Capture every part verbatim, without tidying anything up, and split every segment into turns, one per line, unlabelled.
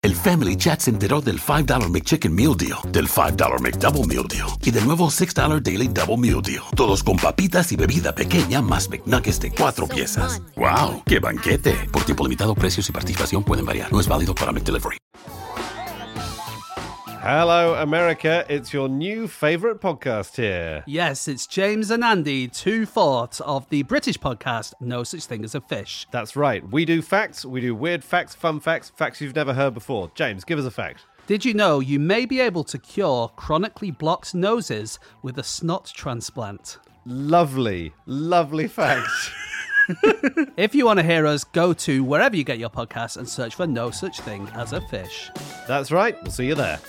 El Family Chat se enteró del five dollar McChicken Meal Deal, del five dollar McDouble Meal Deal y del nuevo six dollar Daily Double Meal Deal. Todos con papitas y bebida pequeña más McNuggets de cuatro piezas. ¡Wow! ¡Qué banquete! Por tiempo limitado, precios y participación pueden variar. No es válido para McDelivery.
Hello, America. It's your new favourite podcast here.
Yes, it's James and Andy, two-fourths of the British podcast No Such Thing as a Fish.
That's right. We do facts, we do weird facts, fun facts, facts you've never heard before. James, give us a fact.
Did you know you may be able to cure chronically blocked noses with a snot transplant?
Lovely, lovely fact.
If you want to hear us, go to wherever you get your podcasts and search for No Such Thing as a Fish.
That's right. We'll see you there.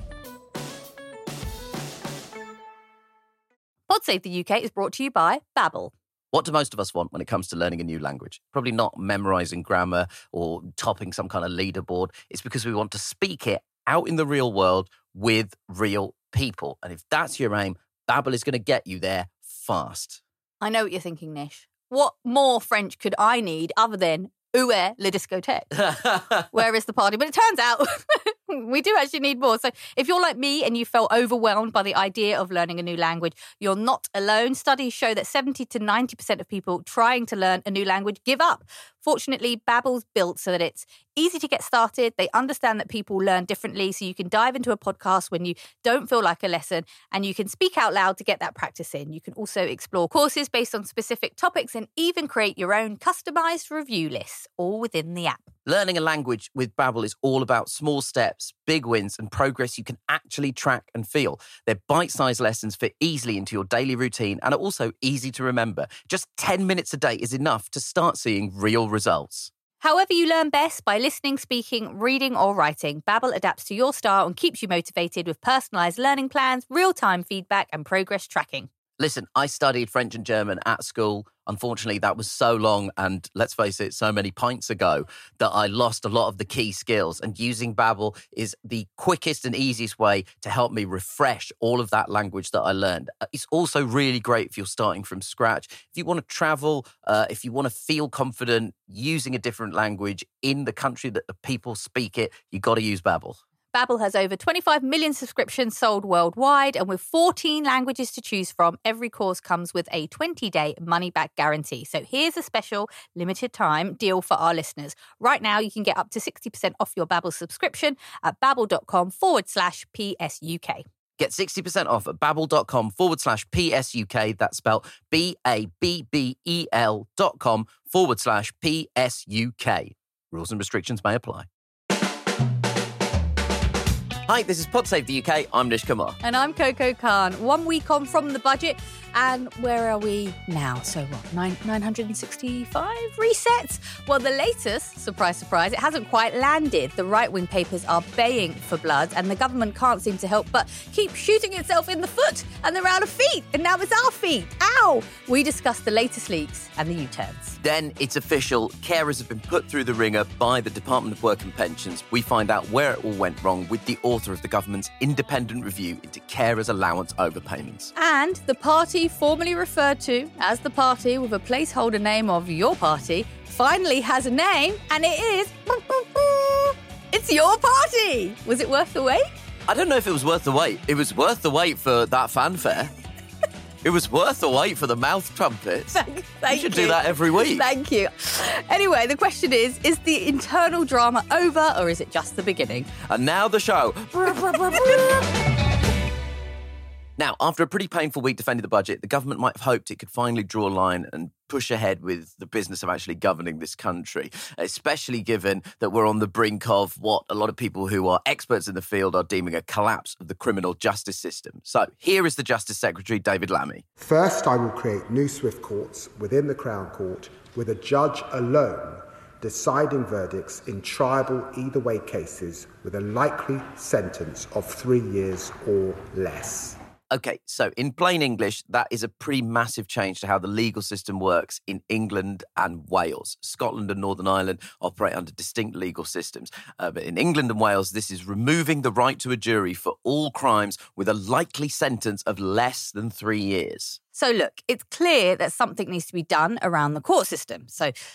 PodSave the U K is brought to you by Babbel.
What do most of us want when it comes to learning a new language? Probably not memorising grammar or topping some kind of leaderboard. It's because we want to speak it out in the real world with real people. And if that's your aim, Babbel is going to get you there fast.
I know what you're thinking, Nish. What more French could I need other than où est le discothèque? Where is the party? But it turns out we do actually need more. So if you're like me and you felt overwhelmed by the idea of learning a new language, you're not alone. Studies show that seventy to ninety percent of people trying to learn a new language give up. Fortunately, Babbel's built so that it's easy to get started. They understand that people learn differently, so you can dive into a podcast when you don't feel like a lesson, and you can speak out loud to get that practice in. You can also explore courses based on specific topics and even create your own customized review lists, all within the app.
Learning a language with Babbel is all about small steps, big wins, and progress you can actually track and feel. They're bite-sized lessons fit easily into your daily routine and are also easy to remember. Just ten minutes a day is enough to start seeing real results.
However you learn best, by listening, speaking, reading or writing, Babbel adapts to your style and keeps you motivated with personalised learning plans, real-time feedback and progress tracking.
Listen, I studied French and German at school. Unfortunately, that was so long and, let's face it, so many pints ago that I lost a lot of the key skills. And using Babbel is the quickest and easiest way to help me refresh all of that language that I learned. It's also really great if you're starting from scratch. If you want to travel, uh, if you want to feel confident using a different language in the country that the people speak it, you got to use Babbel.
Babbel has over twenty-five million subscriptions sold worldwide, and with fourteen languages to choose from, every course comes with a twenty-day money-back guarantee. So here's a special limited-time deal for our listeners. Right now, you can get up to sixty percent off your Babbel subscription at babbel.com forward slash PSUK.
Get sixty percent off at babbel.com forward slash PSUK. That's spelled B-A-B-B-E-L dot com forward slash P-S-U-K. Rules and restrictions may apply. Hi, this is PodSave the U K. I'm Nish Kumar.
And I'm Coco Khan. One week on from the budget, and where are we now? So what, nine, nine hundred sixty-five resets? Well, the latest, surprise, surprise, it hasn't quite landed. The right-wing papers are baying for blood, and the government can't seem to help but keep shooting itself in the foot, and they're out of feet, and now it's our feet. Ow! We discussed the latest leaks and the U-turns.
Then it's official. Carers have been put through the ringer by the Department of Work and Pensions. We find out where it all went wrong with the author of the government's independent review into carers' allowance overpayments.
And the party formerly referred to as the party with a placeholder name of your party finally has a name, and it is... It's your party! Was it worth the wait?
I don't know if it was worth the wait. It was worth the wait for that fanfare. It was worth the wait for the mouth trumpets.
Thank, thank
you should
you.
do that every week.
Thank you. Anyway, the question is, is the internal drama over, or is it just the beginning?
And now the show. Now, after a pretty painful week defending the budget, the government might have hoped it could finally draw a line and push ahead with the business of actually governing this country, especially given that we're on the brink of what a lot of people who are experts in the field are deeming a collapse of the criminal justice system. So here is the Justice Secretary, David Lammy.
First, I will create new swift courts within the Crown Court with a judge alone deciding verdicts in triable either way cases with a likely sentence of three years or less.
Okay, so in plain English, that is a pretty massive change to how the legal system works in England and Wales. Scotland and Northern Ireland operate under distinct legal systems. Uh, but in England and Wales, this is removing the right to a jury for all crimes with a likely sentence of less than three years.
So look, it's clear that something needs to be done around the court system. So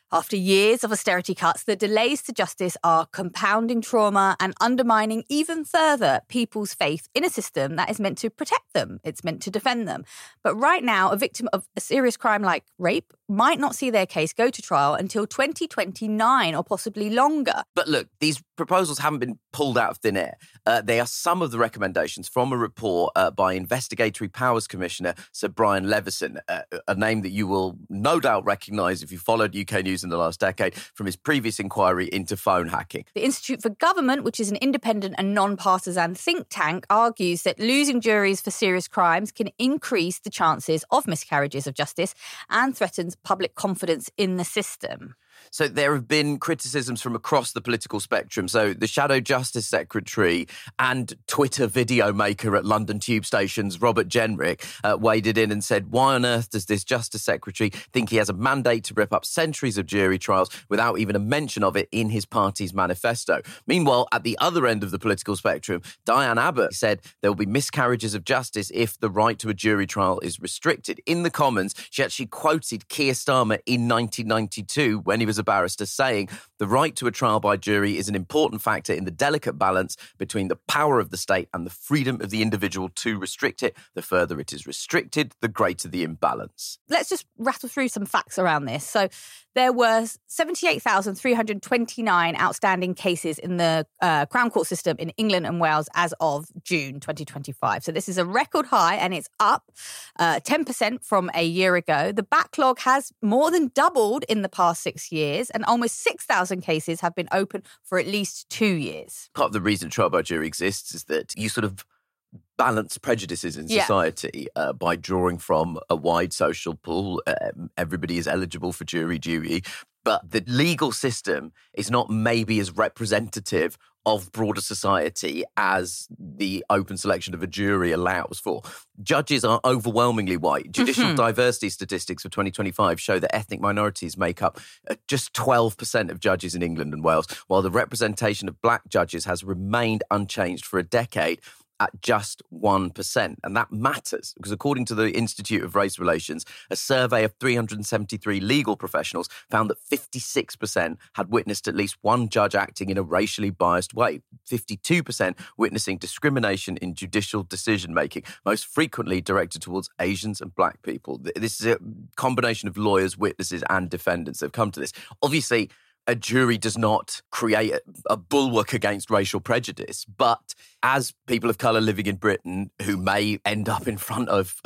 After years of austerity cuts, the delays to justice are compounding trauma and undermining even further people's faith in a system that is meant to protect them. It's meant to defend them. But right now, a victim of a serious crime like rape might not see their case go to trial until twenty twenty-nine or possibly longer.
But look, these proposals haven't been pulled out of thin air. Uh, they are some of the recommendations from a report uh, by Investigatory Powers Commissioner Sir Brian Levison, uh, a name that you will no doubt recognise if you followed U K news in the last decade from his previous inquiry into phone hacking.
The Institute for Government, which is an independent and non-partisan think tank, argues that losing juries for serious crimes can increase the chances of miscarriages of justice and threatens public confidence in the system.
So there have been criticisms from across the political spectrum. So the Shadow Justice Secretary and Twitter video maker at London tube stations, Robert Jenrick, uh, waded in and said, why on earth does this Justice Secretary think he has a mandate to rip up centuries of jury trials without even a mention of it in his party's manifesto? Meanwhile, at the other end of the political spectrum, Diane Abbott said there will be miscarriages of justice if the right to a jury trial is restricted. In the Commons, she actually quoted Keir Starmer in nineteen ninety-two when he was a barrister, saying the right to a trial by jury is an important factor in the delicate balance between the power of the state and the freedom of the individual to restrict it. The further it is restricted, the greater the imbalance.
Let's just rattle through some facts around this. So there were seventy-eight thousand three hundred twenty-nine outstanding cases in the uh, Crown Court system in England and Wales as of June twenty twenty-five. So this is a record high and it's up uh, ten percent from a year ago. The backlog has more than doubled in the past six years and almost six thousand cases have been open for at least two years.
Part of the reason trial by jury exists is that you sort of balance prejudices in
Yeah.
society uh, by drawing from a wide social pool. Um, everybody is eligible for jury duty, but the legal system is not maybe as representative of broader society as the open selection of a jury allows for. Judges are overwhelmingly white. Judicial
Mm-hmm.
diversity statistics for twenty twenty-five show that ethnic minorities make up uh, just twelve percent of judges in England and Wales, while the representation of black judges has remained unchanged for a decade at just one percent. And that matters because according to the Institute of Race Relations, a survey of three hundred seventy-three legal professionals found that fifty-six percent had witnessed at least one judge acting in a racially biased way, fifty-two percent witnessing discrimination in judicial decision-making, most frequently directed towards Asians and black people. This is a combination of lawyers, witnesses and defendants that have come to this. Obviously, a jury does not create a, a bulwark against racial prejudice, but as people of colour living in Britain who may end up in front of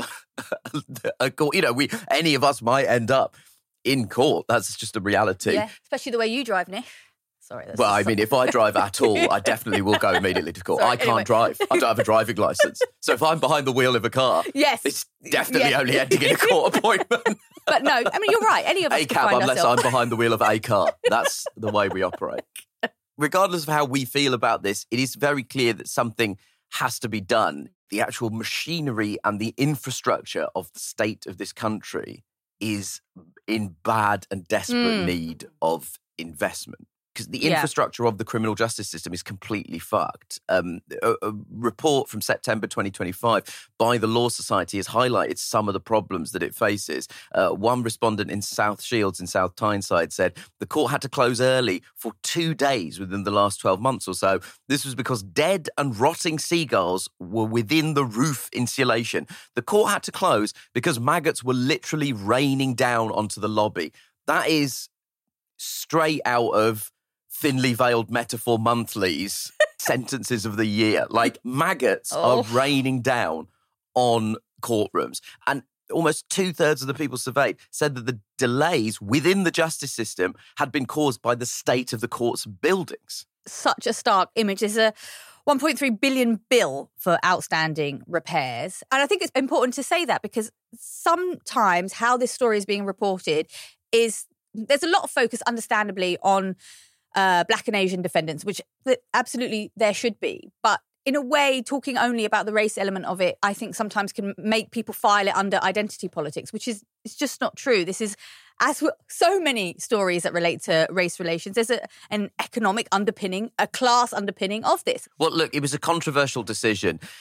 a court, you know, we any of us might end up in court. That's just a reality.
Yeah, especially the way you drive, Nick. Sorry. That's
Well, I
just-
mean, if I drive at all, I definitely will go immediately to court.
Sorry,
I can't
anyway.
drive. I don't have a driving licence. So if I'm behind the wheel of a car,
Yes.
it's definitely
Yeah.
only ending in a court appointment.
But no, I mean, you're right. Any of us
A
could
cab
find
unless
ourselves.
I'm behind the wheel of a car. That's the way we operate. Regardless of how we feel about this, it is very clear that something has to be done. The actual machinery and the infrastructure of the state of this country is in bad and desperate
Mm.
need of investment. Because the
Yeah.
infrastructure of the criminal justice system is completely fucked. Um, a, a report from September twenty twenty-five by the Law Society has highlighted some of the problems that it faces. Uh, one respondent in South Shields in South Tyneside said the court had to close early for two days within the last twelve months or so. This was because dead and rotting seagulls were within the roof insulation. The court had to close because maggots were literally raining down onto the lobby. That is straight out of Thinly Veiled Metaphor Monthly's sentences of the year. Like, maggots
Oh.
are raining down on courtrooms. And almost two-thirds of the people surveyed said that the delays within the justice system had been caused by the state of the court's buildings.
Such a stark image. There's a one point three billion bill for outstanding repairs. And I think it's important to say that because sometimes how this story is being reported is there's a lot of focus, understandably, on uh, Black and Asian defendants, which th- absolutely there should be. But in a way, talking only about the race element of it, I think sometimes can make people file it under identity politics, which is it's just not true. This is, as with so many stories that relate to race relations, there's a, an economic underpinning, a class underpinning of this.
Well, look, it was a controversial decision.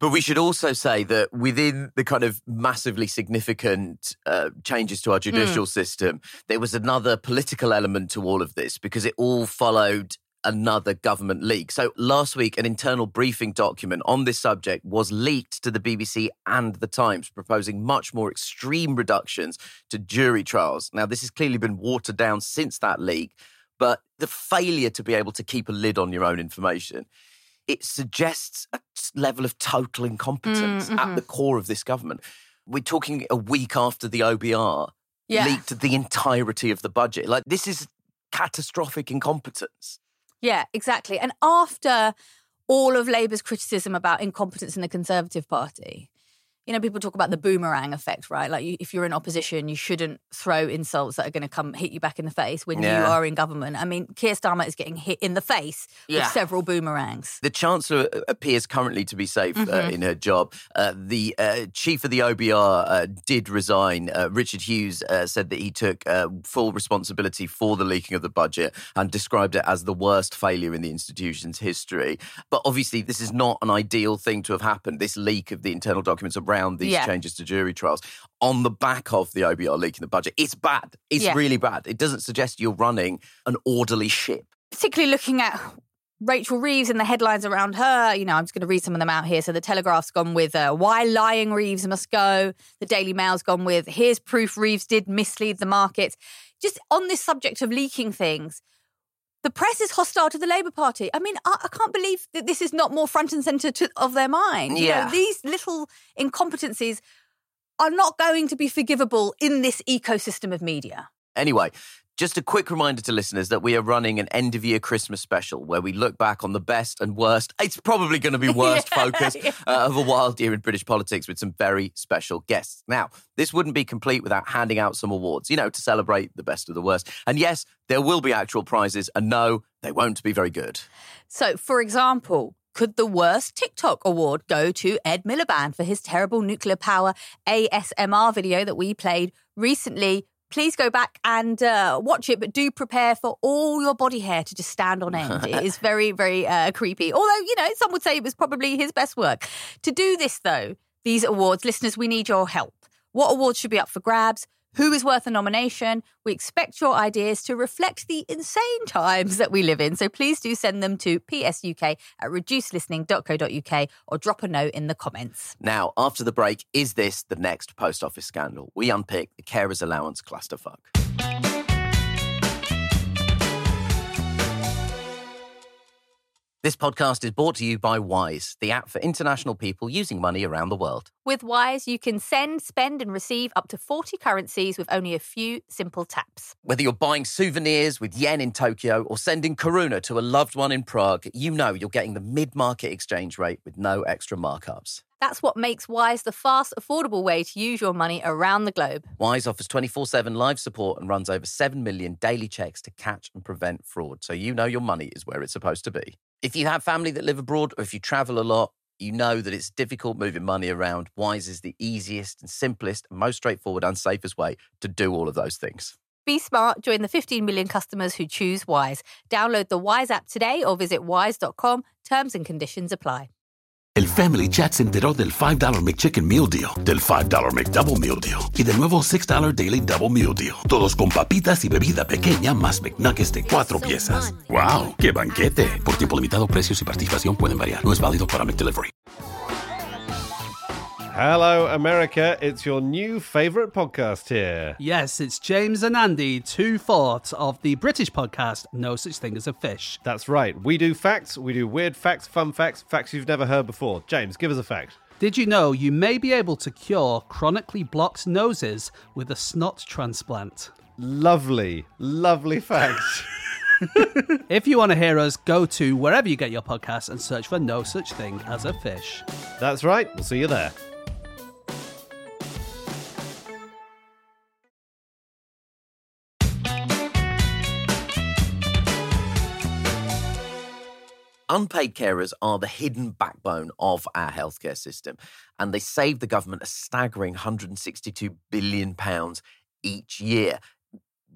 But we should also say that within the kind of massively significant uh, changes to our judicial mm. system, there was another political element to all of this because it all followed another government leak. So last week, an internal briefing document on this subject was leaked to the B B C and The Times, proposing much more extreme reductions to jury trials. Now, this has clearly been watered down since that leak, but the failure to be able to keep a lid on your own information, it suggests a level of total incompetence mm-hmm. at the core of this government. We're talking a week after the O B R yeah. leaked the entirety of the budget. Like, this is catastrophic incompetence.
Yeah, exactly. And after all of Labour's criticism about incompetence in the Conservative Party, you know, people talk about the boomerang effect, right? Like, you, if you're in opposition, you shouldn't throw insults that are going to come hit you back in the face when yeah. you are in government. I mean, Keir Starmer is getting hit in the face yeah. with several boomerangs.
The Chancellor appears currently to be safe mm-hmm. uh, in her job. Uh, the uh, chief of the O B R uh, did resign. Uh, Richard Hughes uh, said that he took uh, full responsibility for the leaking of the budget and described it as the worst failure in the institution's history. But obviously, this is not an ideal thing to have happened, this leak of the internal documents around around these yeah. changes to jury trials on the back of the O B R leaking the budget. It's bad. It's yeah. really bad. It doesn't suggest you're running an orderly ship.
Particularly looking at Rachel Reeves and the headlines around her, you know, I'm just going to read some of them out here. So the Telegraph's gone with uh, why lying Reeves must go. The Daily Mail's gone with here's proof Reeves did mislead the markets. Just on this subject of leaking things, the press is hostile to the Labour Party. I mean, I, I can't believe that this is not more front and centre to, of their mind. You
yeah.
know, these little incompetencies are not going to be forgivable in this ecosystem of media.
Anyway, just a quick reminder to listeners that we are running an end-of-year Christmas special where we look back on the best and worst, it's probably going to be worst yeah, focus yeah. Uh, of a wild year in British politics with some very special guests. Now, this wouldn't be complete without handing out some awards, you know, to celebrate the best of the worst. And yes, there will be actual prizes, and no, they won't be very good.
So, for example, could the worst TikTok award go to Ed Miliband for his terrible nuclear power A S M R video that we played recently? Please go back and uh, watch it, but do prepare for all your body hair to just stand on end. It is very, very uh, creepy. Although, you know, some would say it was probably his best work. To do this, though, these awards, listeners, we need your help. What awards should be up for grabs? Who is worth a nomination? We expect your ideas to reflect the insane times that we live in. So please do send them to p s u k at reduced listening dot co dot u k or drop a note in the comments.
Now, after the break, is this the next post office scandal? We unpick the carers allowance clusterfuck. This podcast is brought to you by Wise, the app for international people using money around the world.
With Wise, you can send, spend and receive up to forty currencies with only a few simple taps.
Whether you're buying souvenirs with yen in Tokyo or sending koruna to a loved one in Prague, you know you're getting the mid-market exchange rate with no extra markups.
That's what makes Wise the fast, affordable way to use your money around the globe.
Wise offers twenty-four seven live support and runs over seven million daily checks to catch and prevent fraud, so you know your money is where it's supposed to be. If you have family that live abroad or if you travel a lot, you know that it's difficult moving money around. Wise is the easiest and simplest and most straightforward and safest way to do all of those things.
Be smart. Join the fifteen million customers who choose Wise. Download the Wise app today or visit wise dot com. Terms and conditions apply.
El Family Chat se enteró del five dollar McChicken Meal Deal, del five dollar McDouble Meal Deal y del nuevo six dollar Daily Double Meal Deal. Todos con papitas y bebida pequeña más McNuggets de cuatro piezas. ¡Wow! ¡Qué banquete! Por tiempo limitado, precios y participación pueden variar. No es válido para McDelivery.
Hello, America. It's your new favourite podcast here.
Yes, it's James and Andy, two-fourths of the British podcast No Such Thing as a Fish.
That's right. We do facts, we do weird facts, fun facts, facts you've never heard before. James, give us a fact.
Did you know you may be able to cure chronically blocked noses with a snot transplant?
Lovely, lovely facts.
If you want to hear us, go to wherever you get your podcasts and search for No Such Thing as a Fish.
That's right. We'll see you there.
Unpaid carers are the hidden backbone of our healthcare system, and they save the government a staggering one hundred sixty-two billion pounds each year.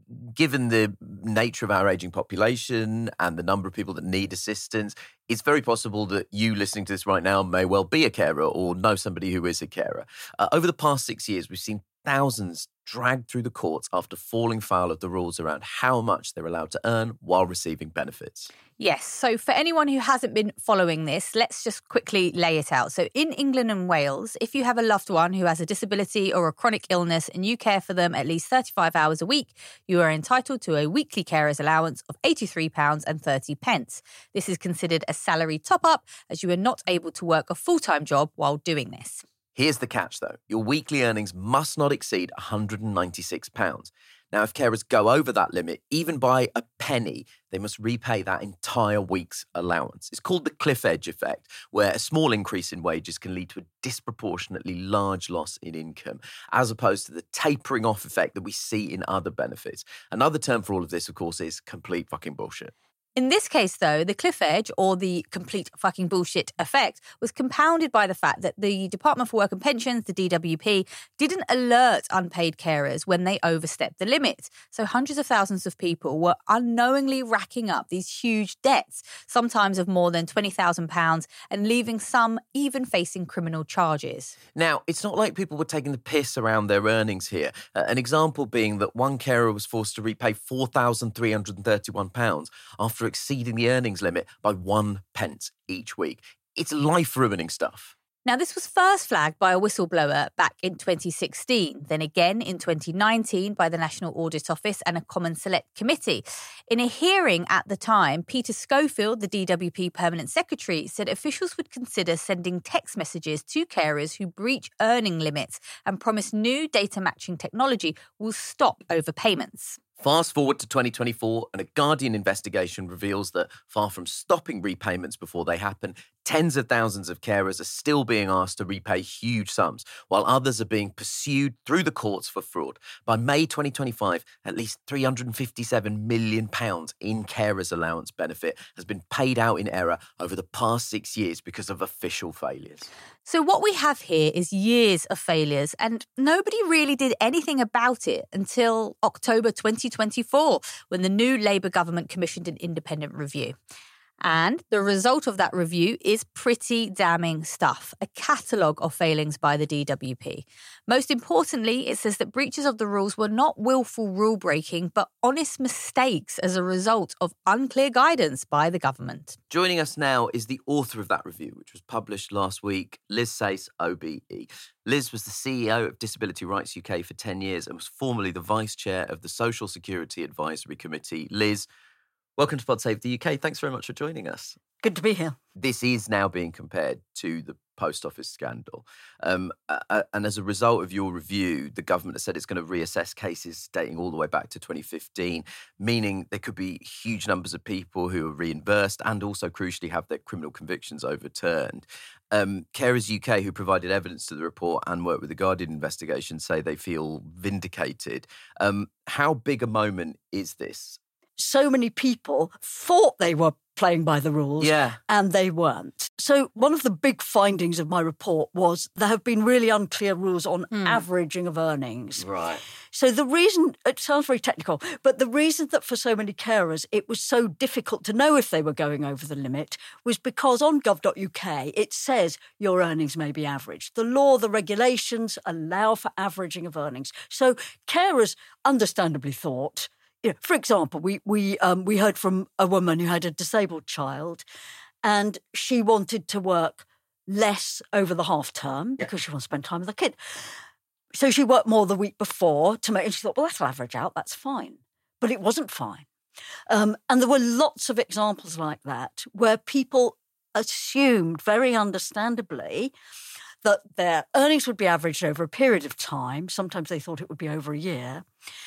given the nature of our ageing population and the number of people that need assistance, it's very possible that you listening to this right now may well be a carer or know somebody who is a carer. Uh, over the past six years, we've seen thousands dragged through the courts after falling foul of the rules around how much they're allowed to earn while receiving benefits.
Yes, so for anyone who hasn't been following this, let's just quickly lay it out. So in England and Wales, if you have a loved one who has a disability or a chronic illness and you care for them at least thirty-five hours a week, you are entitled to a weekly carer's allowance of eighty-three pounds thirty. This is considered a salary top-up as you are not able to work a full-time job while doing this.
Here's the catch, though. Your weekly earnings must not exceed one hundred ninety-six pounds. Now, if carers go over that limit, even by a penny, they must repay that entire week's allowance. It's called the cliff edge effect, where a small increase in wages can lead to a disproportionately large loss in income, as opposed to the tapering off effect that we see in other benefits. Another term for all of this, of course, is complete fucking bullshit.
In this case, though, the cliff edge, or the complete fucking bullshit effect, was compounded by the fact that the Department for Work and Pensions, the D W P, didn't alert unpaid carers when they overstepped the limit. So hundreds of thousands of people were unknowingly racking up these huge debts, sometimes of more than twenty thousand pounds, and leaving some even facing criminal charges.
Now, it's not like people were taking the piss around their earnings here. Uh, an example being that one carer was forced to repay four thousand three hundred thirty-one pounds after exceeding the earnings limit by one pence each week. It's life-ruining stuff.
Now, this was first flagged by a whistleblower back in twenty sixteen, then again in twenty nineteen by the National Audit Office and a Common Select Committee. In a hearing at the time, Peter Schofield, the D W P Permanent Secretary, said officials would consider sending text messages to carers who breach earning limits and promise new data matching technology will stop overpayments.
Fast forward to twenty twenty-four, and a Guardian investigation reveals that, far from stopping repayments before they happen, tens of thousands of carers are still being asked to repay huge sums, while others are being pursued through the courts for fraud. By May twenty twenty-five, at least three hundred fifty-seven million pounds in carers' allowance benefit has been paid out in error over the past six years because of official failures.
So what we have here is years of failures, and nobody really did anything about it until October twenty twenty-four, when the new Labour government commissioned an independent review. And the result of that review is pretty damning stuff, a catalogue of failings by the D W P. Most importantly, it says that breaches of the rules were not willful rule-breaking, but honest mistakes as a result of unclear guidance by the government.
Joining us now is the author of that review, which was published last week, Liz Sayce, O B E. Liz was the C E O of Disability Rights U K for ten years and was formerly the Vice Chair of the Social Security Advisory Committee. Liz, welcome to Pod Save the U K. Thanks very much for joining us.
Good to be here.
This is now being compared to the post office scandal. Um, uh, and as a result of your review, the government has said it's going to reassess cases dating all the way back to twenty fifteen, meaning there could be huge numbers of people who are reimbursed and also, crucially, have their criminal convictions overturned. Um, Carers U K, who provided evidence to the report and worked with the Guardian investigation, say they feel vindicated. Um, how big a moment is this?
So many people thought they were playing by the rules,
yeah.
and they weren't. So one of the big findings of my report was there have been really unclear rules on mm. averaging of earnings.
Right.
So the reason, it sounds very technical, but the reason that for so many carers it was so difficult to know if they were going over the limit was because on gov dot U K it says your earnings may be averaged. The law, the regulations allow for averaging of earnings. So carers understandably thought, you know, for example, we we um, we heard from a woman who had a disabled child, and she wanted to work less over the half term because she wants to spend time with her kid. So she worked more the week before to make, and she thought, well, that'll average out. That's fine, but it wasn't fine. Um, and there were lots of examples like that where people assumed, very understandably, that their earnings would be averaged over a period of time. Sometimes they thought it would be over a year.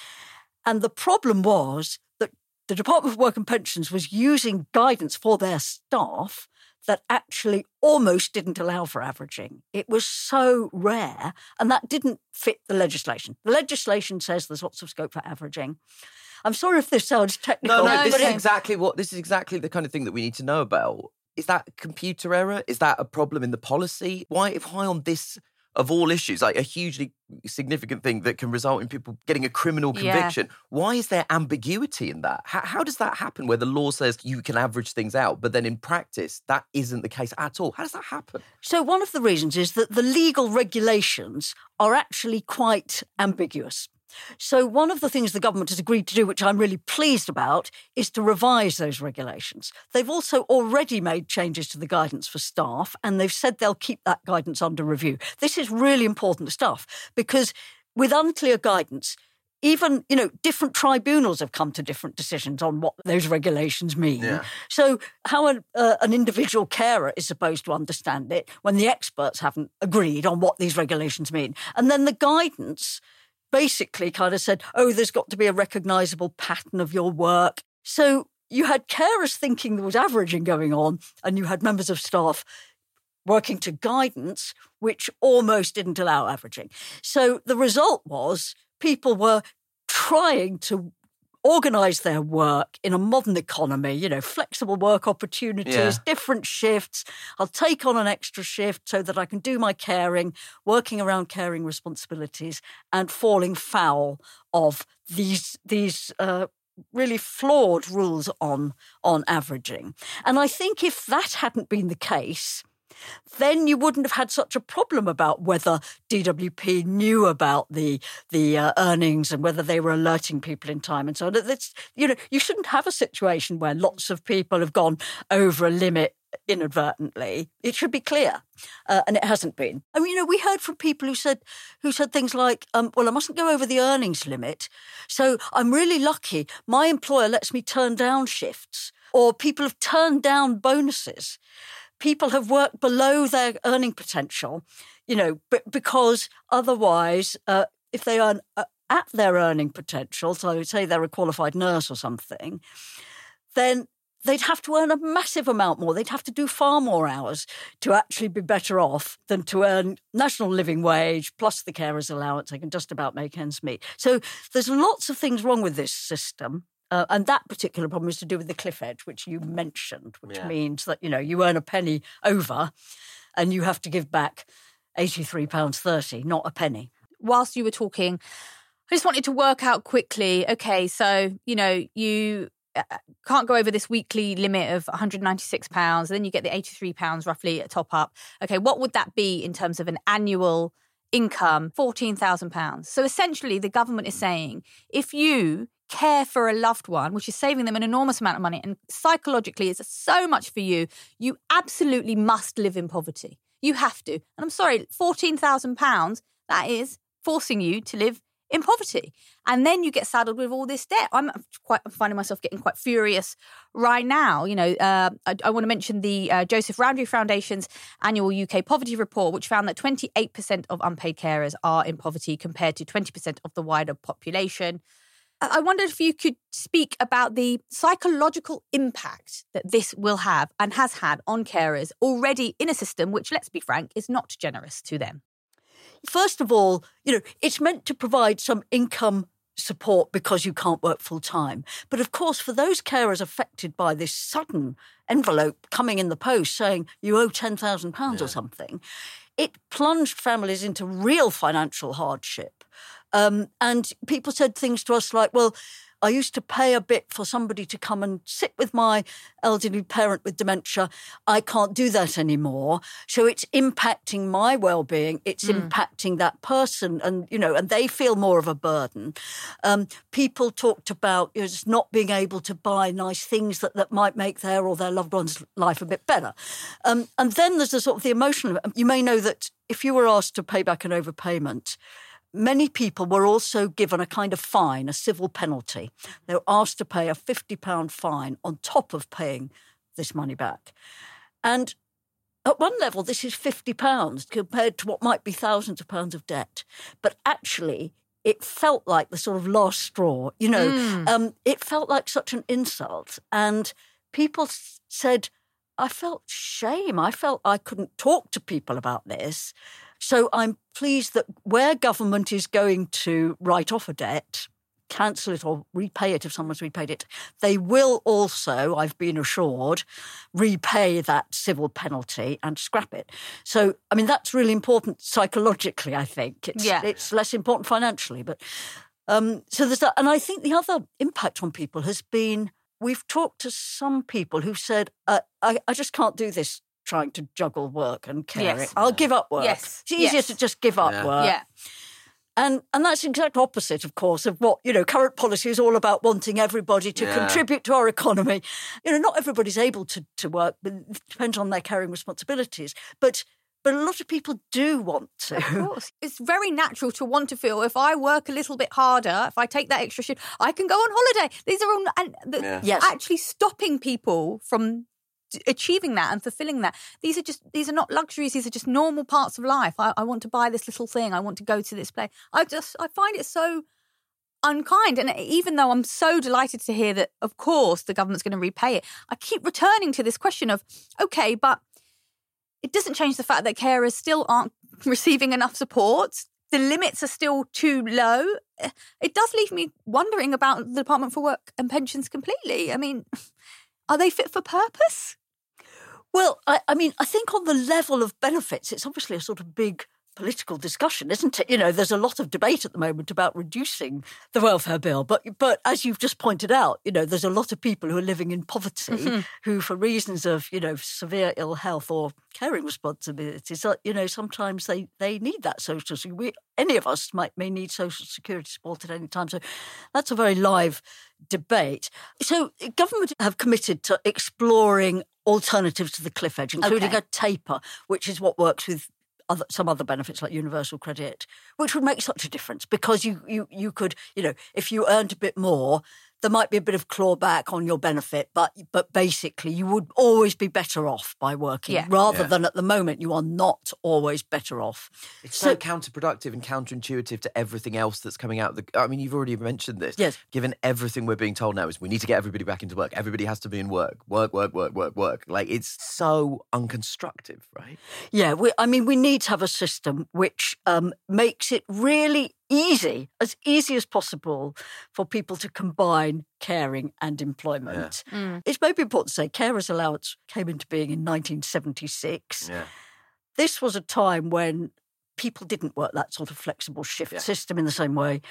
And the problem was that the Department for Work and Pensions was using guidance for their staff that actually almost didn't allow for averaging. It was so rare, and that didn't fit the legislation. The legislation says there's lots of scope for averaging. I'm sorry if this sounds technical.
No, no,
no
this
but
is
it,
exactly what this is exactly the kind of thing that we need to know about. Is that computer error? Is that a problem in the policy? Why, if why on this of all issues, like a hugely significant thing that can result in people getting a criminal conviction. Yeah. Why is there ambiguity in that? How, how does that happen where the law says you can average things out, but then in practice, that isn't the case at all? How does that happen?
So one of the reasons is that the legal regulations are actually quite ambiguous. So one of the things the government has agreed to do, which I'm really pleased about, is to revise those regulations. They've also already made changes to the guidance for staff, and they've said they'll keep that guidance under review. This is really important stuff because with unclear guidance, even, you know, different tribunals have come to different decisions on what those regulations mean. Yeah. So how an, uh, an individual carer is supposed to understand it when the experts haven't agreed on what these regulations mean. And then the guidance basically kind of said, oh, there's got to be a recognisable pattern of your work. So you had carers thinking there was averaging going on, and you had members of staff working to guidance, which almost didn't allow averaging. So the result was people were trying to organise their work in a modern economy, you know, flexible work opportunities, yeah. different shifts. I'll take on an extra shift so that I can do my caring, working around caring responsibilities and falling foul of these these uh, really flawed rules on, on averaging. And I think if that hadn't been the case, then you wouldn't have had such a problem about whether D W P knew about the the uh, earnings and whether they were alerting people in time and so on. That's, you know, you shouldn't have a situation where lots of people have gone over a limit inadvertently. It should be clear, uh, and it hasn't been. I mean, you know, we heard from people who said who said things like, um, "Well, I mustn't go over the earnings limit, so I'm really lucky. My employer lets me turn down shifts," or people have turned down bonuses. People have worked below their earning potential, you know, but because otherwise, uh, if they earn uh, at their earning potential, so say they're a qualified nurse or something, then they'd have to earn a massive amount more. They'd have to do far more hours to actually be better off than to earn national living wage plus the carers allowance. They can just about make ends meet. So there's lots of things wrong with this system. Uh, and that particular problem is to do with the cliff edge, which you mentioned, which yeah. means that, you know, you earn a penny over and you have to give back eighty-three pounds thirty, not a penny.
Whilst you were talking, I just wanted to work out quickly, okay, so, you know, you can't go over this weekly limit of one hundred ninety-six pounds, then you get the eighty-three pounds roughly at top up. Okay, what would that be in terms of an annual income? fourteen thousand pounds. So essentially the government is saying if you care for a loved one, which is saving them an enormous amount of money, and psychologically it's so much for you, you absolutely must live in poverty. You have to. And I'm sorry, fourteen thousand pounds, that is forcing you to live in poverty. And then you get saddled with all this debt. I'm quite I'm finding myself getting quite furious right now. You know, uh, I, I want to mention the uh, Joseph Rowntree Foundation's annual U K poverty report, which found that twenty-eight percent of unpaid carers are in poverty compared to twenty percent of the wider population. I wondered if you could speak about the psychological impact that this will have and has had on carers already in a system which, let's be frank, is not generous to them.
First of all, you know, it's meant to provide some income support because you can't work full time. But of course, for those carers affected by this sudden envelope coming in the post saying you owe ten thousand pounds yeah. or something, it plunged families into real financial hardship. Um, and people said things to us like, well, I used to pay a bit for somebody to come and sit with my elderly parent with dementia. I can't do that anymore. So it's impacting my well-being. It's mm. impacting that person. And, you know, and they feel more of a burden. Um, people talked about, you know, just not being able to buy nice things that, that might make their or their loved one's life a bit better. Um, and then there's the sort of the emotional. You may know that if you were asked to pay back an overpayment, many people were also given a kind of fine, a civil penalty. They were asked to pay a fifty pounds fine on top of paying this money back. And at one level, this is fifty pounds compared to what might be thousands of pounds of debt. But actually, it felt like the sort of last straw. You know, mm. um, it felt like such an insult. And people said, I felt shame. I felt I couldn't talk to people about this. So I'm pleased that where government is going to write off a debt, cancel it or repay it if someone's repaid it. They will also, I've been assured, repay that civil penalty and scrap it. So, I mean, that's really important psychologically, I think. It's,
yeah.
it's less important financially. But um, so there's that. And I think the other impact on people has been, we've talked to some people who've said, uh, I, I just can't do this trying to juggle work and caring.
Yes.
I'll give up work.
Yes.
It's easier
yes.
to just give up
Yeah.
work.
Yeah.
And and that's the exact opposite, of course, of what, you know, current policy is all about, wanting everybody to
Yeah.
contribute to our economy. You know, not everybody's able to, to work, but it depends on their caring responsibilities. But but a lot of people do want to.
Of course. It's very natural to want to feel if I work a little bit harder, if I take that extra shift, I can go on holiday. These are all and the,
Yeah.
Yes.
actually stopping people from achieving that and fulfilling that. These are just these are not luxuries. These are just normal parts of life. I, I want to buy this little thing. I want to go to this place. I just I find it so unkind. And even though I'm so delighted to hear that, of course, the government's going to repay it, I keep returning to this question of, okay, but it doesn't change the fact that carers still aren't receiving enough support. The limits are still too low. It does leave me wondering about the Department for Work and Pensions completely. I mean, are they fit for purpose?
Well, I, I mean, I think on the level of benefits, it's obviously a sort of big political discussion, isn't it? You know, there's a lot of debate at the moment about reducing the welfare bill. But but as you've just pointed out, you know, there's a lot of people who are living in poverty
Mm-hmm.
who, for reasons of, you know, severe ill health or caring responsibilities, uh, you know, sometimes they, they need that social security. We, any of us might may need social security support at any time. So that's a very live debate. So government have committed to exploring alternatives to the cliff edge, including
Okay.
a taper, which is what works with other, some other benefits like universal credit, which would make such a difference because you, you, you could, you know, if you earned a bit more, there might be a bit of clawback on your benefit, but but basically you would always be better off by working
Yeah.
rather
Yeah.
than at the moment you are not always better off.
It's so, counterproductive and counterintuitive to everything else that's coming out of the... I mean, you've already mentioned this.
Yes.
Given everything we're being told now is we need to get everybody back into work. Everybody has to be in work. Work, work, work, work, work. Like, it's so unconstructive, right?
Yeah, we, I mean, we need to have a system which um, makes it really easy, as easy as possible, for people to combine caring and employment.
Mm.
It's maybe important to say carers allowance came into being in nineteen seventy-six.
Yeah.
This was a time when people didn't work that sort of flexible shift
Yeah.
system in the same way.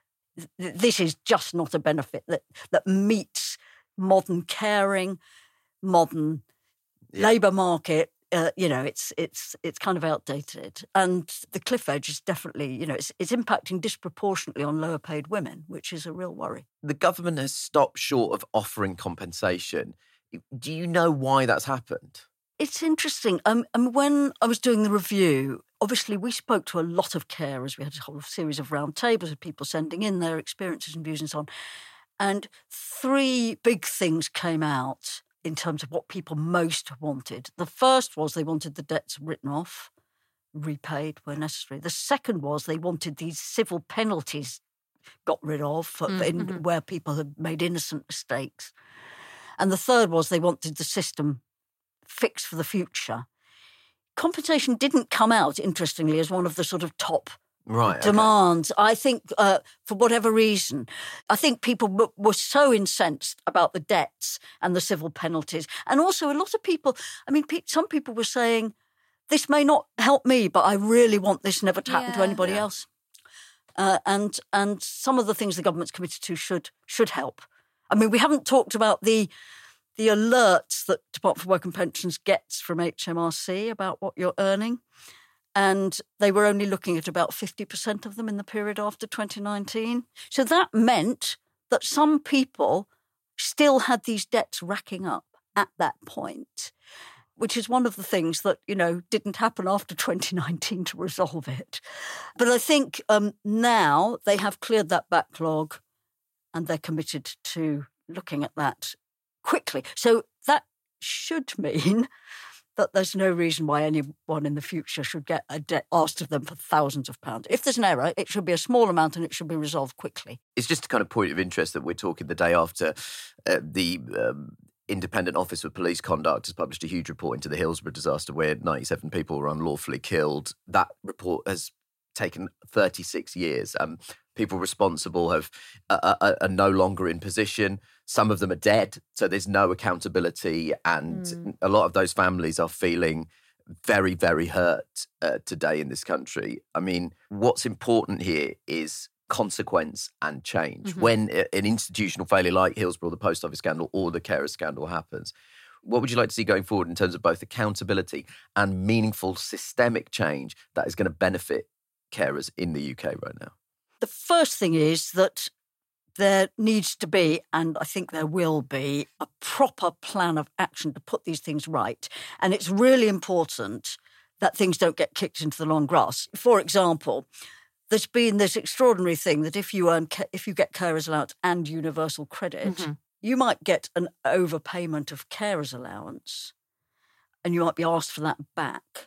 Th- This is just not a benefit that, that meets modern caring, modern
Yeah.
labour market. Uh, you know, it's it's it's kind of outdated, and the cliff edge is definitely, you know, it's it's impacting disproportionately on lower paid women, which is a real worry.
The government has stopped short of offering compensation. Do you know why that's happened?
It's interesting. Um, and when I was doing the review, obviously we spoke to a lot of carers. We had a whole series of round tables of people sending in their experiences and views and so on. And three big things came out in terms of what people most wanted. The first was they wanted the debts written off, repaid where necessary. The second was they wanted these civil penalties got rid of for, in,
Mm-hmm.
where people had made innocent mistakes. And the third was they wanted the system fixed for the future. Compensation didn't come out, interestingly, as one of the sort of top
Right. okay.
demands. I think, uh, for whatever reason, I think people w- were so incensed about the debts and the civil penalties. And also a lot of people, I mean, pe- some people were saying, this may not help me, but I really want this never to happen to
Yeah.
anybody
Yeah.
else. Uh, and and some of the things the government's committed to should should help. I mean, we haven't talked about the the alerts that Department for Work and Pensions gets from H M R C about what you're earning. And they were only looking at about fifty percent of them in the period after twenty nineteen. So that meant that some people still had these debts racking up at that point, which is one of the things that, you know, didn't happen after twenty nineteen to resolve it. But I think um, now they have cleared that backlog and they're committed to looking at that quickly. So that should mean that there's no reason why anyone in the future should get a debt asked of them for thousands of pounds. If there's an error, it should be a small amount and it should be resolved quickly.
It's just a kind of point of interest that we're talking the day after uh, the um, Independent Office of Police Conduct has published a huge report into the Hillsborough disaster where ninety-seven people were unlawfully killed. That report has taken thirty-six years. Um, people responsible have uh, are, are no longer in position. Some of them are dead, so there's no accountability. And mm. a lot of those families are feeling very, very hurt uh, today in this country. I mean, what's important here is consequence and change. Mm-hmm. When an institutional failure like Hillsborough, the post office scandal, or the carer scandal happens, what would you like to see going forward in terms of both accountability and meaningful systemic change that is going to benefit carers in the U K right now?
The first thing is that there needs to be, and I think there will be, a proper plan of action to put these things right. And it's really important that things don't get kicked into the long grass. For example, there's been this extraordinary thing that if you earn, if you get carers allowance and universal credit, mm-hmm. you might get an overpayment of carers allowance and you might be asked for that back.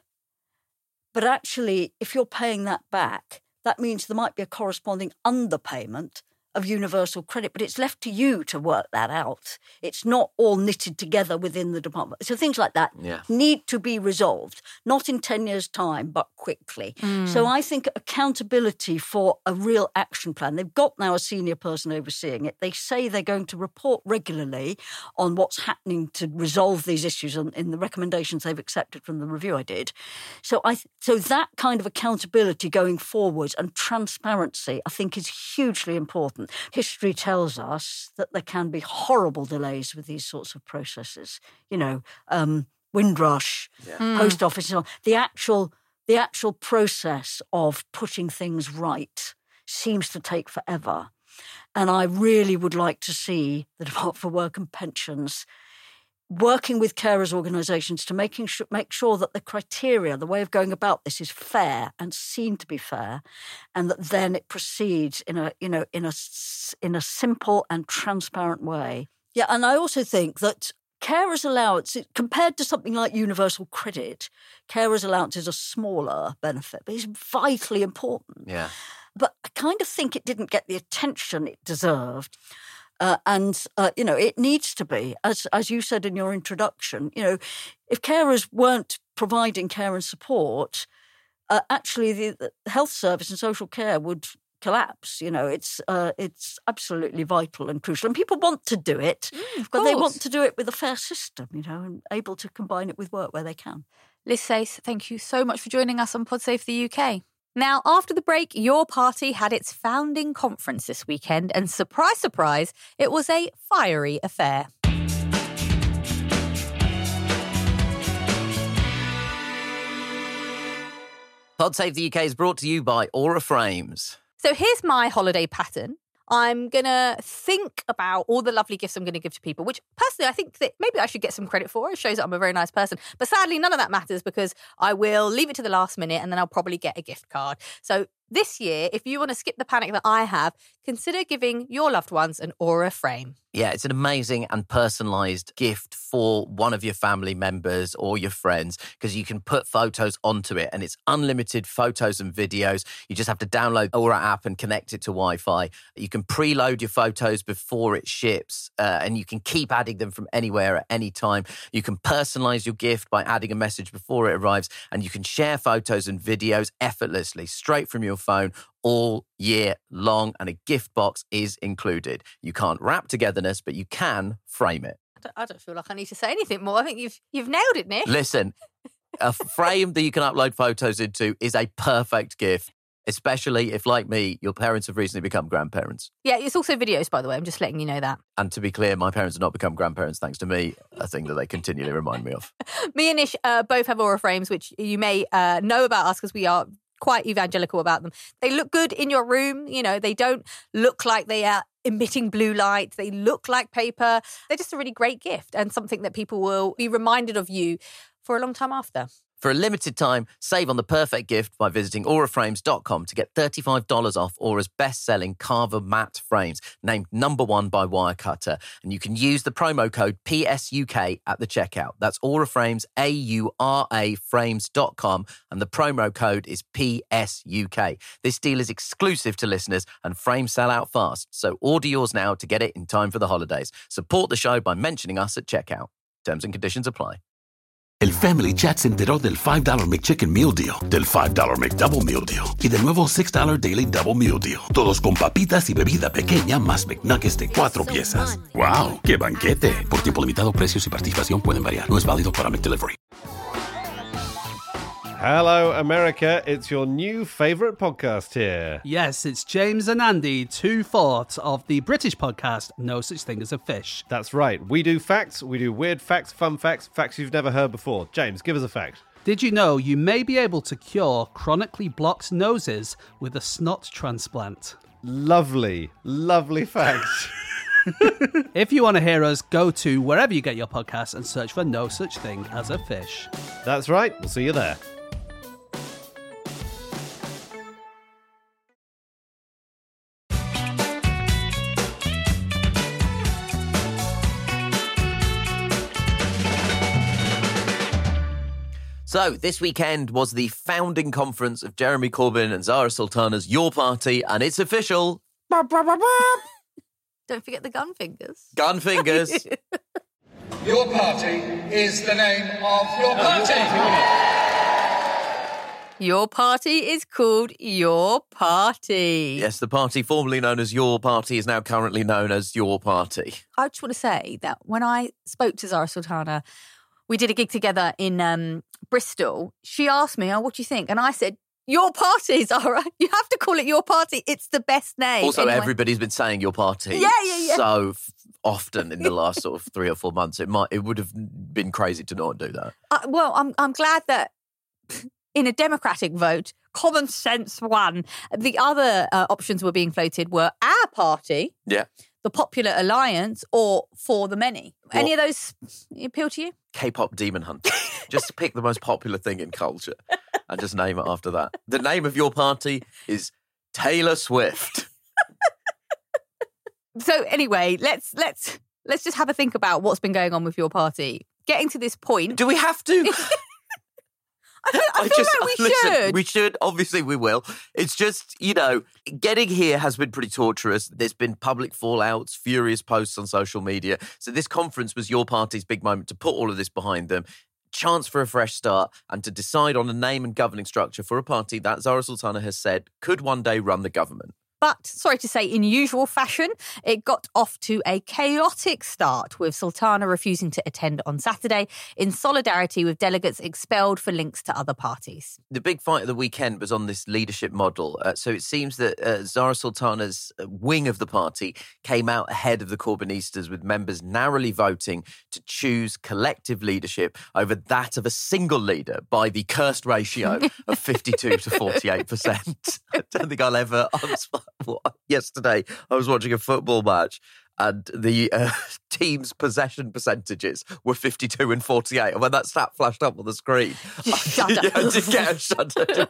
But actually, if you're paying that back, that means there might be a corresponding underpayment of universal credit, but it's left to you to work that out. It's not all knitted together within the department. So things like that
yeah.
need to be resolved, not in ten years' time, but quickly. Mm. So I think accountability for a real action plan. They've got now a senior person overseeing it. They say they're going to report regularly on what's happening to resolve these issues in, in the recommendations they've accepted from the review I did. So I, so that kind of accountability going forward and transparency, I think, is hugely important. History tells us that there can be horrible delays with these sorts of processes. You know, um, Windrush, yeah. mm. post office, and all. the actual the actual process of putting things right seems to take forever. And I really would like to see the Department for Work and Pensions working with carers organisations to making sure, make sure that the criteria, the way of going about this is fair and seen to be fair, and that then it proceeds in a, you know, in a, in a simple and transparent way. Yeah, and I also think that carers allowance, compared to something like universal credit, carers allowance is a smaller benefit, but it's vitally important.
Yeah.
But I kind of think it didn't get the attention it deserved. Uh, and, uh, you know, it needs to be, as as you said in your introduction, you know, if carers weren't providing care and support, uh, actually the, the health service and social care would collapse. You know, it's uh, it's absolutely vital and crucial. And people want to do it, mm, but they want to do it with a fair system, you know, and able to combine it with work where they can.
Liz Sayce, thank you so much for joining us on PodSafe the U K. Now, after the break, your party had its founding conference this weekend, and surprise, surprise, it was a fiery affair.
PodSafe the U K is brought to you by Aura Frames.
So here's my holiday pattern. I'm going to think about all the lovely gifts I'm going to give to people, which personally I think that maybe I should get some credit for. It shows that I'm a very nice person. But sadly, none of that matters because I will leave it to the last minute and then I'll probably get a gift card. So this year, if you want to skip the panic that I have, consider giving your loved ones an Aura frame.
Yeah, it's an amazing and personalised gift for one of your family members or your friends because you can put photos onto it and it's unlimited photos and videos. You just have to download the Aura app and connect it to Wi-Fi. You can preload your photos before it ships uh, and you can keep adding them from anywhere at any time. You can personalise your gift by adding a message before it arrives and you can share photos and videos effortlessly straight from your phone all year long, and a gift box is included. You can't wrap togetherness, but you can frame it.
I don't, I don't feel like I need to say anything more. I think you've you've nailed it, Nick.
Listen, a frame that you can upload photos into is a perfect gift, especially if, like me, your parents have recently become grandparents.
Yeah, it's also videos, by the way. I'm just letting you know that.
And to be clear, my parents have not become grandparents thanks to me, a thing that they continually remind me of.
Me and Nish uh, both have Aura frames, which you may uh, know about us because we are quite evangelical about them. They look good in your room. You know, they don't look like they are emitting blue light. They look like paper. They're just a really great gift and something that people will be reminded of you for a long time after.
For a limited time, save on the perfect gift by visiting aura frames dot com to get thirty-five dollars off Aura's best-selling Carver matte frames, named number one by Wirecutter. And you can use the promo code P S U K at the checkout. That's Aura Frames, A U R A frames dot com, and the promo code is P S U K. This deal is exclusive to listeners, and frames sell out fast. So order yours now to get it in time for the holidays. Support the show by mentioning us at checkout. Terms and conditions apply.
El Family Chat se enteró del five dollar McChicken Meal Deal, del five dollar McDouble Meal Deal y del nuevo six dollar Daily Double Meal Deal. Todos con papitas y bebida pequeña más McNuggets de cuatro piezas. ¡Wow! ¡Qué banquete! Por tiempo limitado, precios y participación pueden variar. No es válido para McDelivery.
Hello, America. It's your new favourite podcast here.
Yes, it's James and Andy, two-fourths of the British podcast No Such Thing as a Fish.
That's right. We do facts, we do weird facts, fun facts, facts you've never heard before. James, give us a fact.
Did you know you may be able to cure chronically blocked noses with a snot transplant?
Lovely, lovely facts.
If you want to hear us, go to wherever you get your podcasts and search for No Such Thing as a Fish.
That's right. We'll see you there.
So, this weekend was the founding conference of Jeremy Corbyn and Zara Sultana's Your Party, and it's official.
Don't forget the gun fingers.
Gun fingers.
Your party is the name of your party.
Your party is called Your Party.
Yes, the party formerly known as Your Party is now currently known as Your Party.
I just want to say that when I spoke to Zara Sultana, we did a gig together in um, Bristol. She asked me, oh, what do you think? And I said, Your Party, Zara. You have to call it Your Party. It's the best name.
Also,
anyway.
Everybody's been saying Your Party
yeah, yeah, yeah.
so f- often in the last sort of three or four months. It might, it would have been crazy to not do that.
Uh, well, I'm I'm glad that in a democratic vote, common sense won. The other uh, options were being floated were Our Party,
Yeah.
the Popular Alliance, or For the Many.
What?
Any of those appeal to you?
K-pop Demon Hunter. Just pick the most popular thing in culture and just name it after that. The name of Your Party is Taylor Swift.
So anyway, let's let's let's just have a think about what's been going on with Your Party. Getting to this point,
Do we have to?
I feel, I feel like we
listen,
should.
We should. Obviously, we will. It's just, you know, getting here has been pretty torturous. There's been public fallouts, furious posts on social media. So this conference was Your Party's big moment to put all of this behind them. Chance for a fresh start and to decide on a name and governing structure for a party that Zara Sultana has said could one day run the government.
But, sorry to say, in usual fashion, it got off to a chaotic start, with Sultana refusing to attend on Saturday in solidarity with delegates expelled for links to other parties.
The big fight of the weekend was on this leadership model. Uh, so it seems that uh, Zara Sultana's wing of the party came out ahead of the Corbynistas, with members narrowly voting to choose collective leadership over that of a single leader by the cursed ratio of fifty-two to forty-eight percent. I don't think I'll ever... Yesterday, I was watching a football match and the uh, team's possession percentages were fifty-two and forty-eight. And when that stat flashed up on the screen,
Just
I,
shudder.
yeah, I did get a shudder.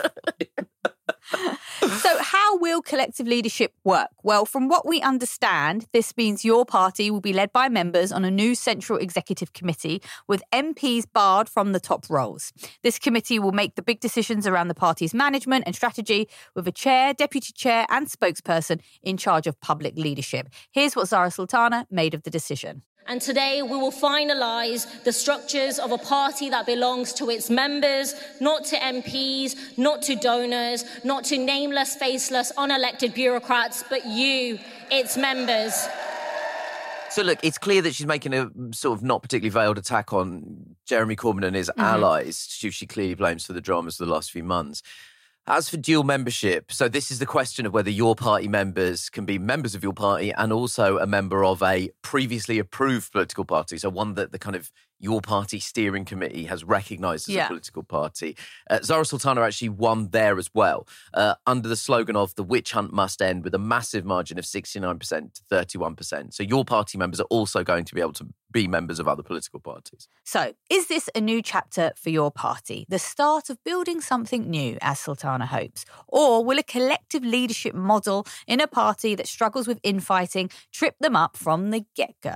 So how will collective leadership work? Well, from what we understand, this means Your Party will be led by members on a new central executive committee with M Ps barred from the top roles. This committee will make the big decisions around the party's management and strategy, with a chair, deputy chair and spokesperson in charge of public leadership. Here's what Zara Sultana made of the decision.
And today we will finalise the structures of a party that belongs to its members, not to M Ps, not to donors, not to nameless, faceless, unelected bureaucrats, but you, its members.
So look, it's clear that she's making a sort of not particularly veiled attack on Jeremy Corbyn and his mm-hmm. allies, who she clearly blames for the dramas of the last few months. As for dual membership, so this is the question of whether Your Party members can be members of your party and also a member of a previously approved political party, so one that the kind of Your Party steering committee has recognised as
yeah.
a political party. Uh, Zara Sultana actually won there as well, uh, under the slogan of the witch hunt must end, with a massive margin of sixty-nine percent to thirty-one percent. So Your Party members are also going to be able to be members of other political parties.
So, is this a new chapter for Your Party? The start of building something new, as Sultana hopes? Or will a collective leadership model in a party that struggles with infighting trip them up from the get-go?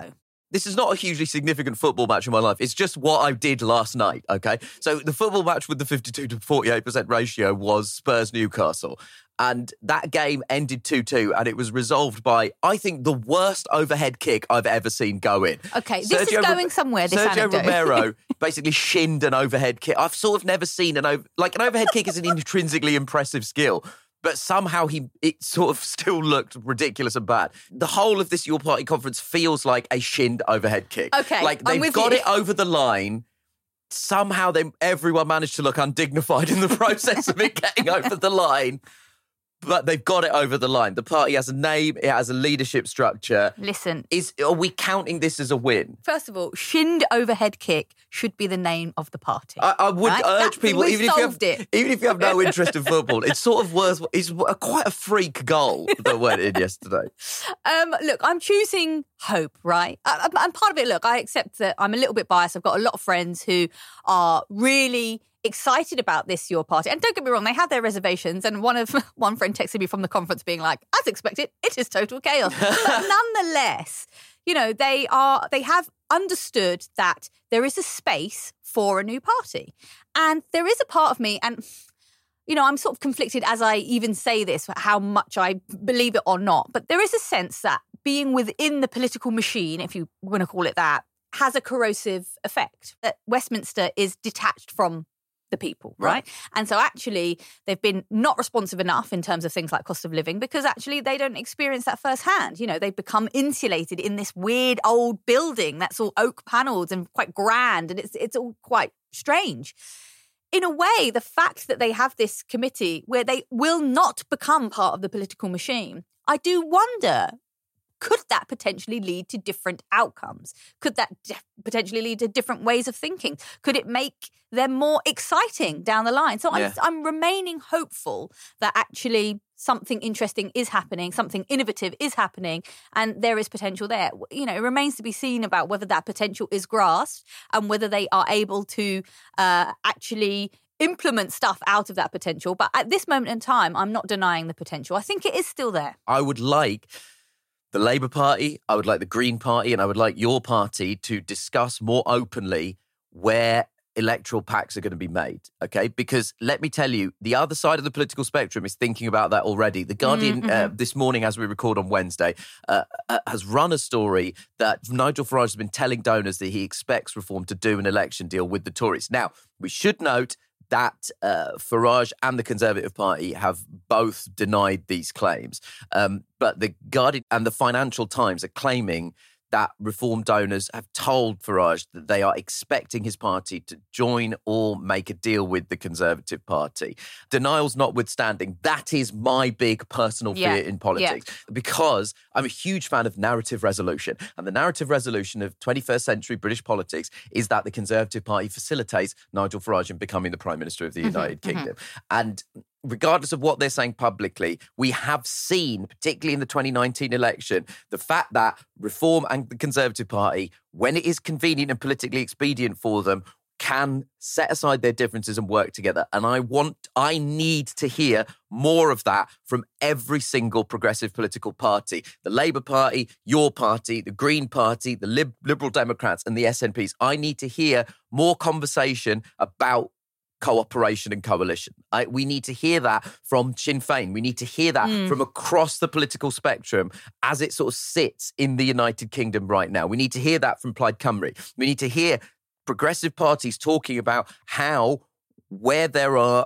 this is not a hugely significant football match in my life. It's just what I did last night, okay? So the football match with the fifty-two to forty-eight percent ratio was Spurs-Newcastle. And that game ended two two, and it was resolved by, I think, the worst overhead kick I've ever seen go in.
Okay, this Sergio is going Ro- somewhere, this
Sergio
anecdote.
Romero basically shinned an overhead kick. I've sort of never seen an over... Like, an overhead kick is an intrinsically impressive skill, but somehow he it sort of still looked ridiculous and bad. The whole of this Your Party conference feels like a shinned overhead kick.
Okay,
Like,
I'm
they've
with
got
you.
it over the line. Somehow they, everyone managed to look undignified in the process of it getting over the line. But they've got it over the line. The party has a name. It has a leadership structure.
Listen.
Is Are we counting this as a win?
First of all, shinned overhead kick should be the name of the party.
I, I would
right?
urge
That's,
people, even if, you have,
it.
even if you have no interest in football, it's sort of worth, it's a, quite a freak goal that went in yesterday.
Um, look, I'm choosing hope, right? I, I, and part of it, look, I accept that I'm a little bit biased. I've got a lot of friends who are really excited about this Your Party. And don't get me wrong, they have their reservations. And one of one friend texted me from the conference being like, as expected, it is total chaos. But nonetheless, you know, they are they have understood that there is a space for a new party. And there is a part of me, and you know, I'm sort of conflicted as I even say this, how much I believe it or not. But there is a sense that being within the political machine, if you want to call it that, has a corrosive effect. That Westminster is detached from the people, right? right? And so actually they've been not responsive enough in terms of things like cost of living because actually they don't experience that firsthand. You know, they've become insulated in this weird old building that's all oak panelled and quite grand, and it's it's all quite strange. In a way, the fact that they have this committee where they will not become part of the political machine, I do wonder, could that potentially lead to different outcomes? Could that de- potentially lead to different ways of thinking? Could it make them more exciting down the line? So
Yeah.
I'm, I'm remaining hopeful that actually something interesting is happening, something innovative is happening, and there is potential there. You know, it remains to be seen about whether that potential is grasped and whether they are able to uh, actually implement stuff out of that potential. But at this moment in time, I'm not denying the potential. I think it is still there.
I would like the Labour Party, I would like the Green Party, and I would like your party to discuss more openly where electoral pacts are going to be made, okay? Because let me tell you, the other side of the political spectrum is thinking about that already. The Guardian, mm-hmm. uh, this morning, as we record on Wednesday, uh, uh, has run a story that Nigel Farage has been telling donors that he expects Reform to do an election deal with the Tories. Now, we should note that uh, Farage and the Conservative Party have both denied these claims. Um, but the Guardian and the Financial Times are claiming that Reform donors have told Farage that they are expecting his party to join or make a deal with the Conservative Party. Denials notwithstanding, that is my big personal fear
Yeah,
in politics
yeah.
because I'm a huge fan of narrative resolution. And the narrative resolution of twenty-first century British politics is that the Conservative Party facilitates Nigel Farage in becoming the Prime Minister of the United
Mm-hmm,
Kingdom. And regardless of what they're saying publicly, we have seen, particularly in the twenty nineteen election, the fact that Reform and the Conservative Party, when it is convenient and politically expedient for them, can set aside their differences and work together. And I want, I need to hear more of that from every single progressive political party. The Labour Party, your party, the Green Party, the Lib- Liberal Democrats and the S N Ps. I need to hear more conversation about cooperation and coalition. I, we need to hear that from Sinn Féin. We need to hear that
Mm.
from across the political spectrum as it sort of sits in the United Kingdom right now. We need to hear that from Plaid Cymru. We need to hear progressive parties talking about how, where there are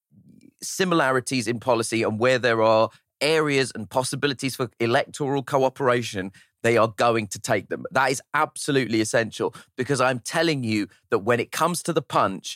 similarities in policy and where there are areas and possibilities for electoral cooperation, they are going to take them. That is absolutely essential because I'm telling you that when it comes to the punch,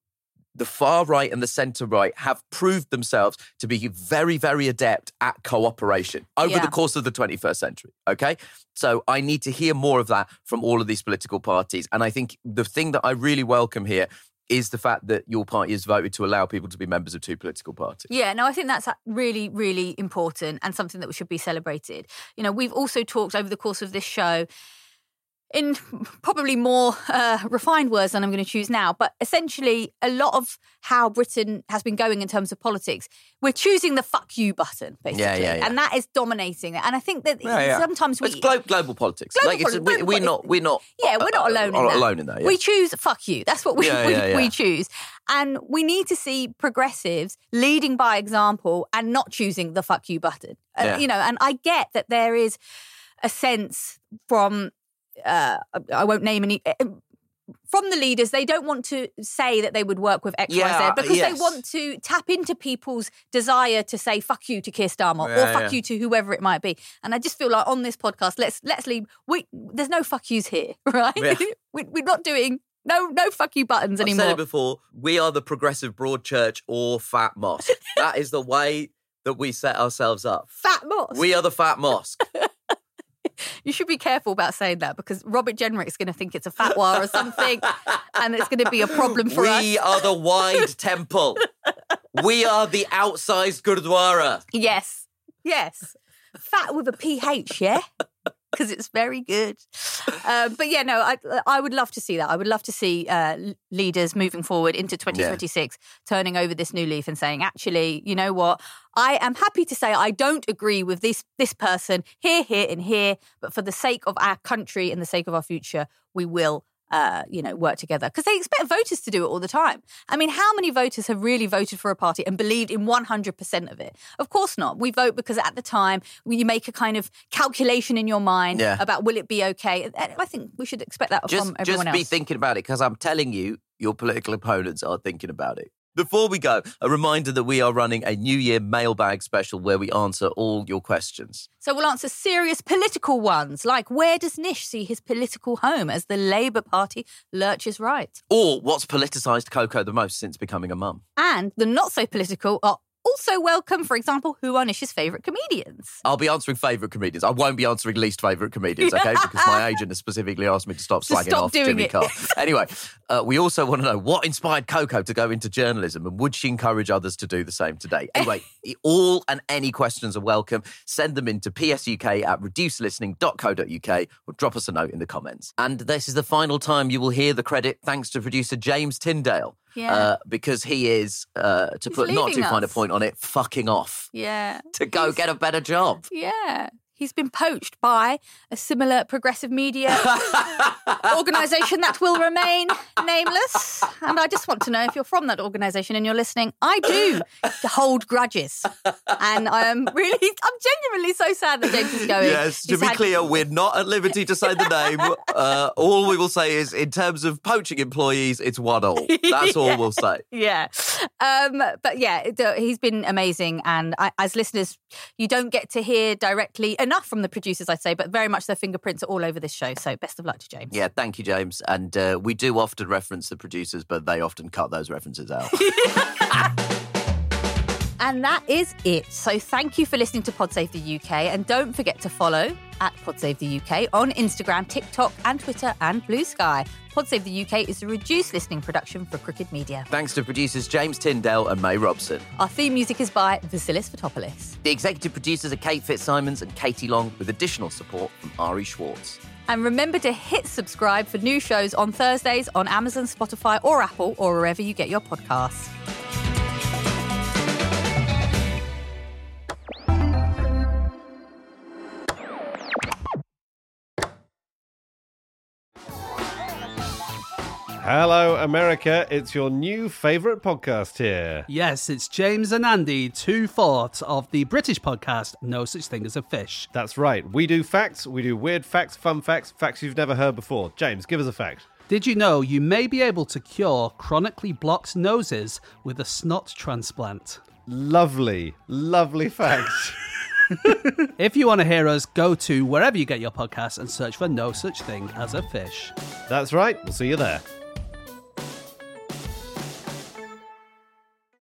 the far right and the centre right have proved themselves to be very, very adept at cooperation over
Yeah.
the course of the twenty-first century, okay? So I need to hear more of that from all of these political parties. And I think the thing that I really welcome here is the fact that your party has voted to allow people to be members of two political parties.
Yeah, no, I think that's really, really important and something that should be celebrated. You know, we've also talked over the course of this show in probably more uh, refined words than I'm going to choose now, but essentially a lot of how Britain has been going in terms of politics, we're choosing the fuck you button, basically.
Yeah, yeah, yeah.
And that is dominating it. And I think that
Yeah, yeah.
sometimes we...
It's glo- global politics.
Global
like, it's,
poli-
we,
global
we're not, we're not...
Yeah, we're not alone
uh,
in that.
alone in that, yeah.
We choose fuck you. That's what we,
Yeah,
we,
yeah, yeah.
we choose. And we need to see progressives leading by example and not choosing the fuck you button. Uh,
Yeah.
You know, and I get that there is a sense from... Uh, I won't name any... From the leaders, they don't want to say that they would work with X,
Yeah,
Y, Z because
yes.
they want to tap into people's desire to say fuck you to Keir Starmer
Yeah,
or fuck
yeah.
you to whoever it might be. And I just feel like on this podcast, let's let's leave. We, there's no fuck yous here, right?
Yeah.
we, we're not doing no no fuck you buttons
I've
anymore.
said it before, we are the progressive broad church or fat mosque. That is the way that we set ourselves up.
Fat mosque.
We are the fat mosque.
You should be careful about saying that because Robert Jenrick's going to think it's a fatwa or something and it's going to be a problem for us.
We are the wide temple. We are the outsized Gurdwara.
Yes. Yes. Fat with a P H, yeah? Because it's very good. Um, but yeah, no, I I would love to see that. I would love to see uh, leaders moving forward into twenty twenty-six turning over this new leaf and saying, actually, you know what? I am happy to say I don't agree with this this person here, here, and here, but for the sake of our country and the sake of our future, we will Uh, you know, work together because they expect voters to do it all the time. I mean, how many voters have really voted for a party and believed in one hundred percent of it? Of course not. We vote because at the time you make a kind of calculation in your mind
Yeah.
about will it be okay. I think we should expect that
Just,
from everyone
just be
else.
thinking about it because I'm telling you, your political opponents are thinking about it. Before we go, a reminder that we are running a New Year mailbag special where we answer all your questions.
So we'll answer serious political ones, like where does Nish see his political home as the Labour Party lurches right?
Or what's politicised Coco the most since becoming a mum?
And the not so political are also welcome, for example, who are Nish's favourite comedians?
I'll be answering favourite comedians. I won't be answering least favourite comedians, okay? Because my agent has specifically asked me to stop
To
slagging
stop
off
doing
Jimmy
it.
Carr. Anyway, uh, we also want to know what inspired Coco to go into journalism and would she encourage others to do the same today? Anyway, all and any questions are welcome. Send them into psuk at reduce listening dot co dot uk or drop us a note in the comments. And this is the final time you will hear the credit thanks to producer James Tyndale.
Yeah.
Uh, because he is, uh, to
He's
put not
leaving
too fine a
us.
point on it, fucking off
Yeah.
to go get a better job.
Yeah. He's been poached by a similar progressive media organisation that will remain nameless. And I just want to know if you're from that organisation and you're listening. I do hold grudges. And I'm really, I'm genuinely so sad that James is going.
Yes, to
He's
be
had-
clear, we're not at liberty to say the name. Uh, all we will say is, in terms of poaching employees, it's one all. That's all
Yeah.
we'll say.
Yeah. Um, but yeah, it- uh, he's been amazing. And I, as listeners, you don't get to hear directly enough from the producers, I'd say, but very much their fingerprints are all over this show. So best of luck to James.
Yeah, thank you, James. And uh, we do often reference the producers, but they often cut those references out.
And that is it. So thank you for listening to PodSave the U K. And don't forget to follow at PodSave the U K on Instagram, TikTok and Twitter and Blue Sky. PodSave the U K is a reduced listening production for Crooked Media.
Thanks to producers James Tyndale and May Robson.
Our theme music is by Vasilis Fotopoulos.
The executive producers are Kate Fitzsimons and Katie Long, with additional support from Ari Schwartz.
And remember to hit subscribe for new shows on Thursdays on Amazon, Spotify or Apple or wherever you get your podcasts.
Hello, America. It's your new favourite podcast here.
Yes, it's James and Andy, two-fourths of the British podcast No Such Thing as a Fish.
That's right. We do facts. We do weird facts, fun facts, facts you've never heard before. James, give us a fact.
Did you know you may be able to cure chronically blocked noses with a snot transplant?
Lovely, lovely fact.
If you want to hear us, go to wherever you get your podcasts and search for No Such Thing as a Fish.
That's right. We'll see you there.